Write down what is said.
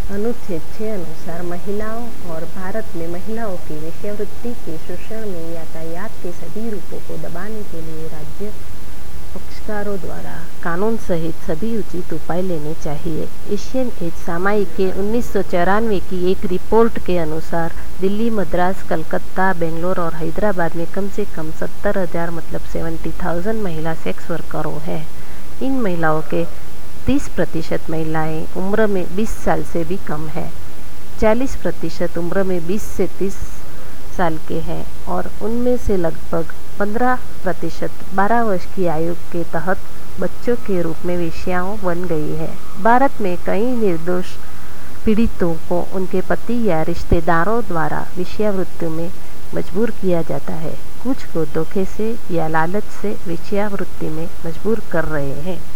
अनुच्छेद 6 अनुसार महिलाओं और भारत में महिलाओं की वेश्यावृत्ति के शोषण में यातायात के सभी रूपों को दबाने के लिए राज्य पक्षकारों द्वारा कानून सहित सभी उचित उपाय लेने चाहिए। एशियन एज सामयिक के 1994 की एक रिपोर्ट के अनुसार दिल्ली, मद्रास, कलकत्ता, बेंगलोर और हैदराबाद में कम से कम 70,000 मतलब 70,000 महिला सेक्स वर्करों हैं। इन महिलाओं के 30% महिलाएं उम्र में 20 साल से भी कम है, 40% उम्र में 20 से 30 साल के हैं और उनमें से लगभग 15% 12 वर्ष की आयु के तहत बच्चों के रूप में वेश्याओं बन गई है। भारत में कई निर्दोष पीड़ितों को उनके पति या रिश्तेदारों द्वारा वेश्यावृत्ति में मजबूर किया जाता है। कुछ को धोखे से या लालच से वेश्यावृत्ति में मजबूर कर रहे हैं।